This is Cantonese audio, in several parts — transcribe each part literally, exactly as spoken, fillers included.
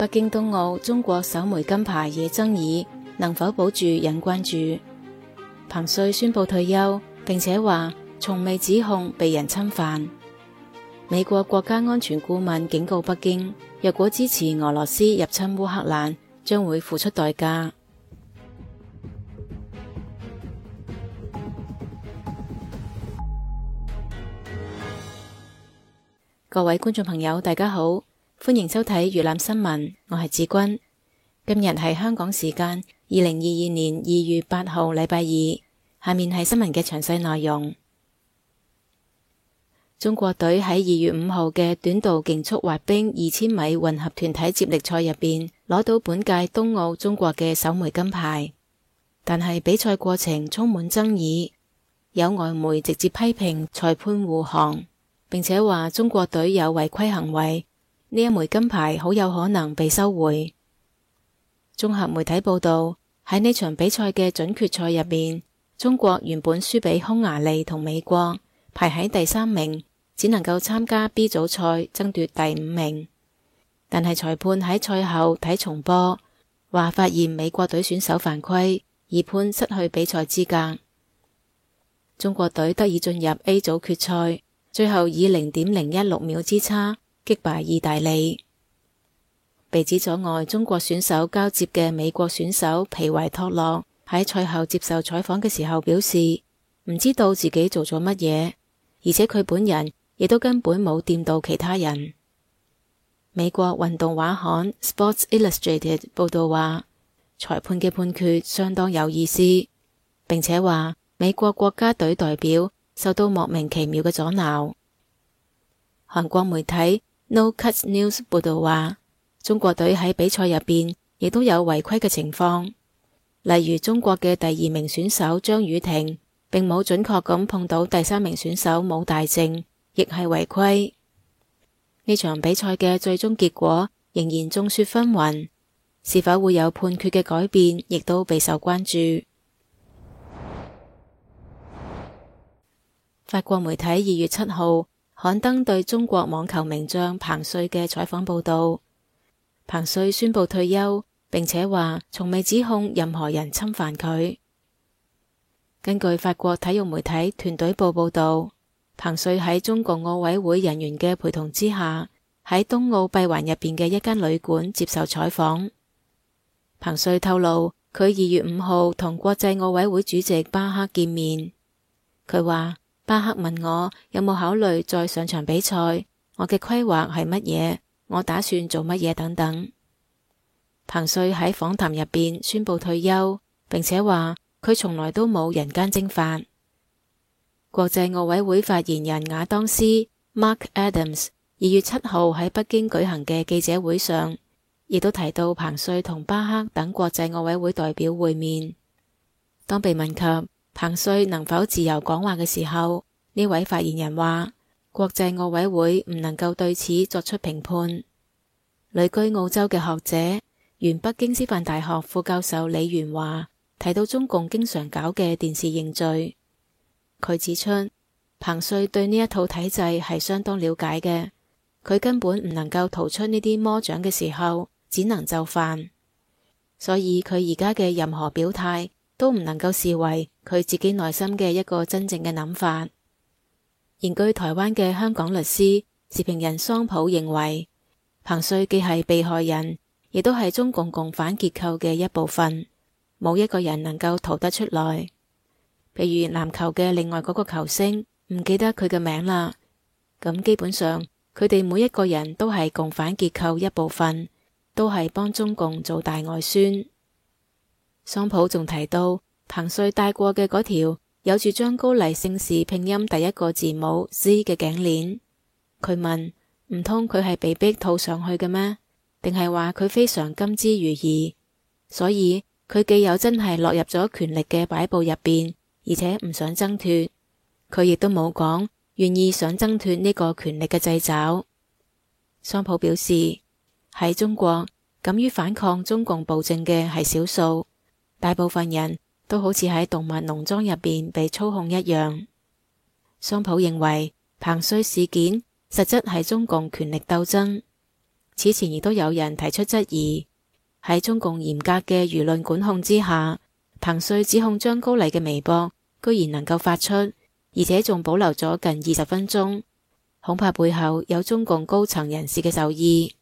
北京冬奧中國首枚金牌惹爭議，能否保住引關注。彭帥宣布退休，並且話從未指控被人侵犯。美國國家安全顧問警告北京，若果支持俄羅斯入侵烏克蘭，將會付出代價。各位觀眾朋友，大家好，歡迎收睇粵覽新聞，我係志君。今日係香港時間二零二二年二月八號禮拜二，下面係新聞嘅詳細內容。中國隊喺二月五號嘅短道競速滑冰二千米混合團體接力賽入邊，攞到本屆冬奧中國嘅首枚金牌，但係比賽過程充滿爭議，有外媒直接批評裁判護航，並且話中國隊有違規行為，呢一枚金牌好有可能被收回。綜合媒體報道，喺呢場比賽嘅準決賽入邊，中國原本輸俾匈牙利同美國，排喺第三名，只能夠參加 B 組賽爭奪第五名。但係裁判喺賽後睇重播，話發現美國隊選手犯規，而判失去比賽資格。中國隊得以進入 A 組決賽，最後以零點零一六秒之差擊敗意大利。被指阻礙中國選手交接嘅美國選手皮維托洛喺賽後接受採訪嘅時候表示，唔知道自己做咗乜嘢，而且佢本人亦都根本冇掂到其他人。美國運動畫刊 Sports Illustrated 報道話，裁判嘅判決相當有意思，並且話美國國家隊代表受到莫名其妙嘅阻撓。韓國媒體 No Cut News 報道話，中國隊喺比賽入邊亦都有違規嘅情況，例如中國嘅第二名選手張雨婷並冇準確咁碰到第三名選手武大靖，亦係違規。呢場比賽嘅最終結果仍然眾說紛紜，是否會有判決嘅改變，亦都備受關注。法國媒體二月七號刊登對中國網球名將彭帥嘅採訪報道。彭帥宣布退休，並且話從未指控任何人侵犯佢。根據法國體育媒體團隊報報道，彭帥喺中共奧委會人員嘅陪同之下，喺冬奧閉環入邊嘅一間旅館接受採訪。彭帥透露，佢二月五號同國際奧委會主席巴克見面。佢話，巴克問我有冇考慮再上場比賽，我嘅規劃係乜嘢，我打算做乜嘢等等。彭帥喺訪談入邊宣布退休，並且話佢從來都冇人間蒸發。國際奧委會發言人亞當斯 Mark Adams 二月七號喺北京舉行嘅記者會上，亦都提到彭帥同巴克等國際奧委會代表會面。當被問及彭帥能否自由講話嘅時候，呢位發言人話，國際奧委會唔能夠對此作出評判。旅居澳洲嘅學者、原北京師範大學副教授李元華提到中共經常搞嘅電視認罪。佢指出，彭帥對呢一套體制係相當了解嘅，佢根本唔能夠逃出呢啲魔掌嘅時候，只能就範。所以佢而家嘅任何表態都唔能夠視為佢自己內心嘅一個真正嘅諗法。現居台灣嘅香港律師、時評人桑普認為，彭帥既係被害人，亦都係中共共犯結構嘅一部分，冇一個人能夠逃得出來。譬如籃球嘅另外嗰個球星，唔記得佢嘅名啦，咁基本上佢哋每一個人都係共犯結構一部分，都係幫中共做大外宣。桑普仲提到，彭帥戴過嘅嗰條有住張高麗姓氏拼音第一個字母 Z 嘅頸鏈，佢問，唔通佢係被逼套上去嘅咩？定係話佢非常甘之如飴？所以佢既有真係落入咗權力嘅擺布入邊，而且唔想掙脫，佢亦都冇講願意想掙脫呢個權力嘅掣肘。桑普表示，喺中國敢於反抗中共暴政嘅係少數，大部分人都好似喺動物農莊入邊被操控一樣。桑普認為彭帥事件實質係中共權力鬥爭， 此前亦都有人提出質疑，喺中共嚴格嘅輿論管控之下，彭帥指控張高麗嘅微博居然能夠發出，而且仲保留咗近二十分鐘，恐怕背後有中共高層人士嘅授意。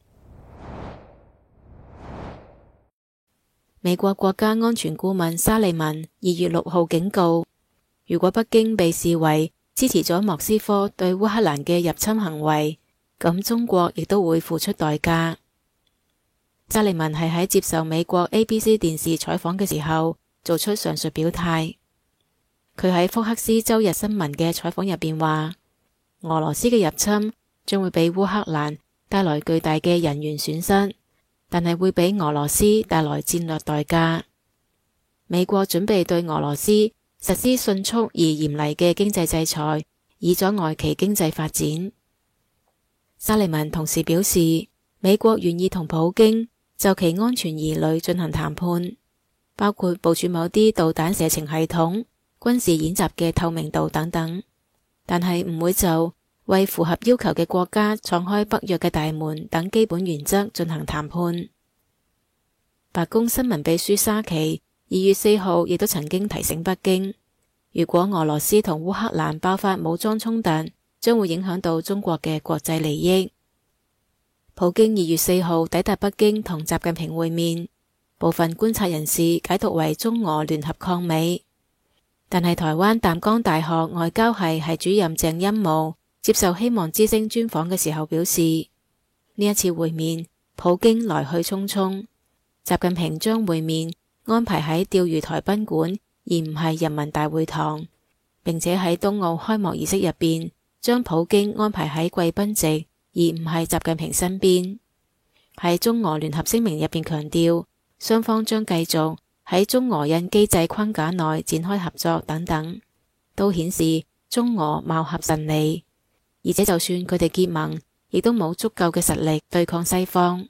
美國國家安全顧問沙利文二月六號警告，如果北京被視為支持咗莫斯科對烏克蘭嘅入侵行為，咁中國亦都會付出代價。沙利文係喺接受美國 A B C 電視採訪嘅時候做出上述表態。佢喺福克斯周日新聞嘅採訪入邊話，俄羅斯嘅入侵將會俾烏克蘭帶來巨大嘅人員損失，但係會俾俄羅斯帶來戰略代價。美國準備對俄羅斯實施迅速而嚴厲嘅經濟制裁，以阻礙其經濟發展。沙利文同時表示，美國願意同普京就其安全疑慮進行談判，包括部署某啲導彈射程系統、軍事演習嘅透明度等等，但係唔會就為符合要求嘅國家敞開北約嘅大門等基本原則進行談判。白宮新聞秘書沙奇二月四號亦都曾經提醒北京，如果俄羅斯同烏克蘭爆發武裝衝突，將會影響到中國嘅國際利益。普京二月四號抵達北京同習近平會面，部分觀察人士解讀為中俄聯合抗美。但係台灣淡江大學外交系系主任鄭欽模接受希望之聲專訪嘅時候表示，呢一次會面普京來去匆匆，習近平將會面安排喺釣魚台賓館而唔係人民大會堂，並且喺冬奧開幕儀式入邊將普京安排喺貴賓席而唔係習近平身邊。喺中俄聯合聲明入邊強調，雙方將繼續喺中俄印機制框架內展開合作等等，都顯示中俄貌合神離。而且就算佢哋結盟，亦都冇足夠嘅實力對抗西方。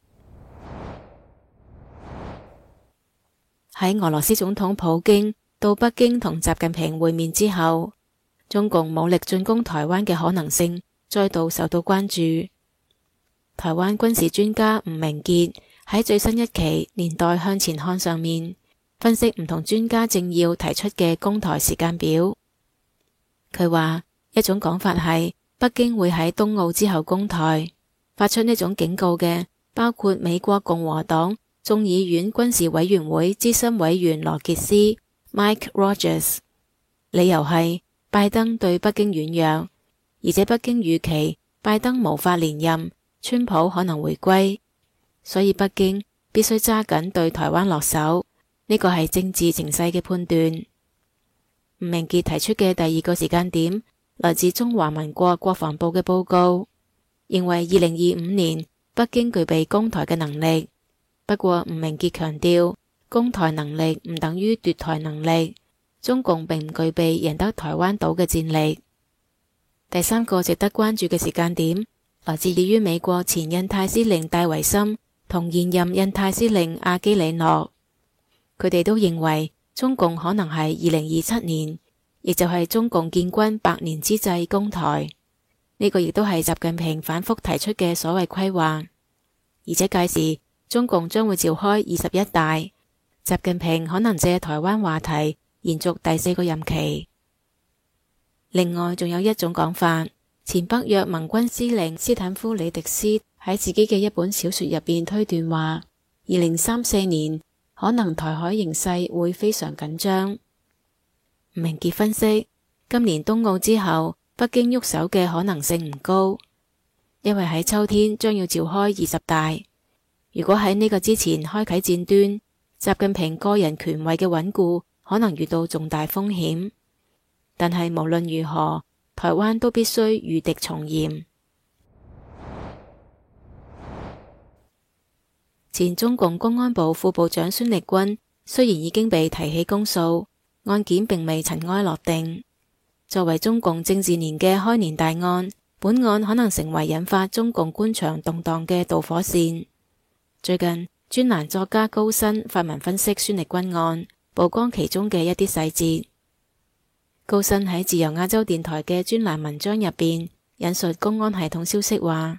喺俄羅斯總統普京到北京同習近平會面之後，中共武力進攻台灣嘅可能性再度受到關注。台灣軍事專家吳明傑喺最新一期年代向前看上面分析唔同專家政要提出嘅攻台時間表。佢話一種講法係北京會喺冬奧之後攻台，發出呢種警告嘅包括美國共和黨眾議院軍事委員會資深委員羅傑斯 Mike Rogers， 理由係拜登對北京軟弱，而且北京預期拜登無法連任，川普可能回歸，所以北京必須揸緊對台灣落手，呢個係政治情勢嘅判斷。吳明傑提出嘅第二個時間點來自中華民國國防部嘅報告，認為二零二五年北京具備攻台嘅能力。不過吳明傑強調，攻台能力唔等於奪台能力，中共並唔具備贏得台灣島嘅戰力。第三個值得關注嘅時間點來自於美國前印太司令戴維森同現任印太司令阿基里諾，佢哋都認為中共可能係二零二七年，亦就係中共建軍百年之際攻台。呢個亦都係習近平反覆提出嘅所謂規劃，而且屆時中共將會召開二十一大，習近平可能借台灣話題延續第四個任期。另外仲有一種講法，前北約盟軍司令斯坦夫里迪斯喺自己嘅一本小說入邊推斷話，二零三四年可能台海形勢會非常緊張。吳明傑分析，今年冬奧之後，北京喐手嘅可能性唔高，因為喺秋天將要召開二十大。如果喺呢個之前開啟戰端，習近平個人權位嘅穩固可能遇到重大風險。但係無論如何，台灣都必須御敵從嚴。前中共公安部副部長孫力軍雖然已經被提起公訴，案件並未塵埃落定。作為中共政治年嘅開年大案，本案可能成為引發中共官場動盪嘅導火線。最近專欄作家高新發文分析孫力軍案，曝光其中嘅一啲細節。高新喺自由亞洲電台嘅專欄文章入邊引述公安系統消息話，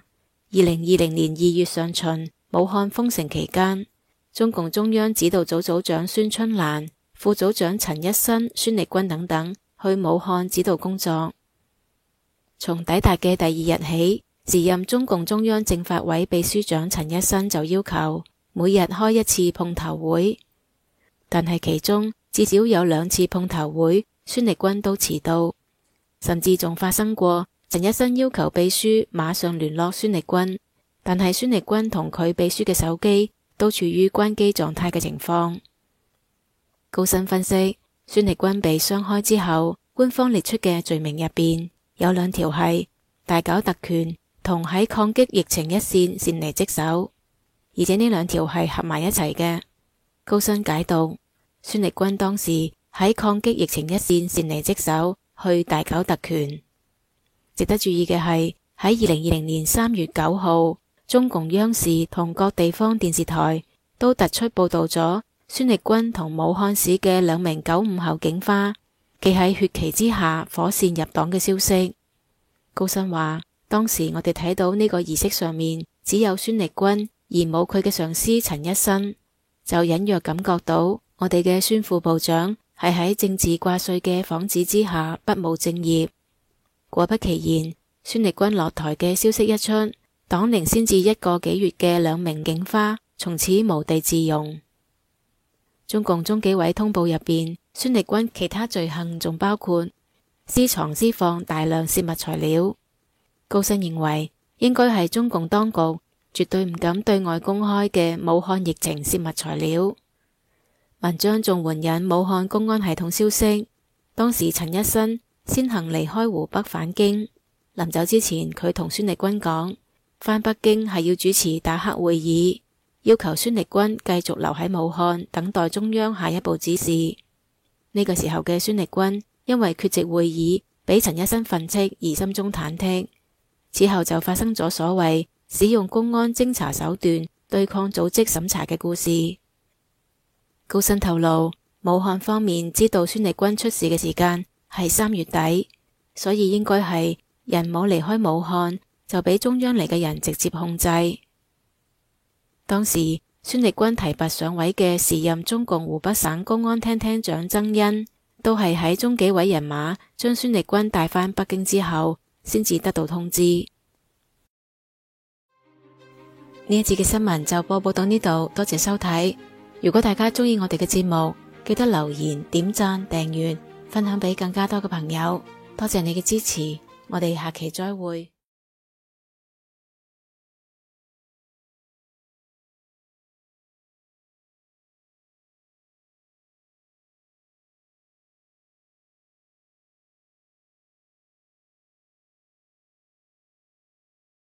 二零二零年二月上旬，武漢封城期間，中共中央指導組組長孫春蘭、副組長陳一新、孫力軍等等去武漢指導工作。從抵達嘅第二日起，時任中共中央政法委秘書長陳一新就要求每日開一次碰頭會，但係其中至少有兩次碰頭會，孫力軍都遲到，甚至仲發生過陳一新要求秘書馬上聯絡孫力軍，但係孫力軍同佢秘書嘅手機都處於關機狀態嘅情況。高新分析，孫力軍被雙開之後，官方列出嘅罪名入邊有兩條係大搞特權同喺抗擊疫情一線擅離職守，而且呢兩條係合埋一齊嘅。高新解讀，孫力軍當時喺抗擊疫情一線擅離職守，去大搞特權。值得注意嘅係喺二零二零年三月九號，中共央視同各地方電視台都突出報道咗孫力軍同武漢市嘅兩名九五後警花既喺血旗之下火線入黨嘅消息。高新話，當時我哋睇到呢個儀式上面只有孫力軍而冇佢嘅上司陳一新，就隱約感覺到我哋嘅孫副部長係喺政治掛帥嘅幌子之下不務正業。果不其然，孫力軍落台嘅消息一出，黨齡先至一個幾月嘅兩名警花從此無地自容。中共中紀委通報入邊，孫力軍其他罪行仲包括私藏私放大量泄密材料。高新認為應該係中共當局絕對唔敢對外公開嘅武漢疫情泄密材料。文章仲援引武漢公安系統消息，當時陳一新先行離開湖北返京，臨走之前佢同孫力軍講，返北京係要主持打黑會議，要求孫力軍繼續留喺武漢等待中央下一步指示。呢個時候嘅孫力軍因為缺席會議俾陳一新訓斥而心中忐忑，此後就發生咗所謂使用公安偵查手段對抗組織審查嘅故事。高新透露，武漢方面知道孫力軍出事嘅時間係三月底，所以應該係人冇離開武漢就俾中央嚟嘅人直接控制。當時孫力軍提拔上位嘅時任中共湖北省公安廳廳長曾恩，都係喺中紀委人馬將孫力軍帶返北京之後，先至得到通知。呢一節嘅新聞就播報到呢度，多謝收睇。如果大家鍾意我哋嘅節目，記得留言、點讚、訂閱、分享俾更加多嘅朋友。多謝你嘅支持，我哋下期再會。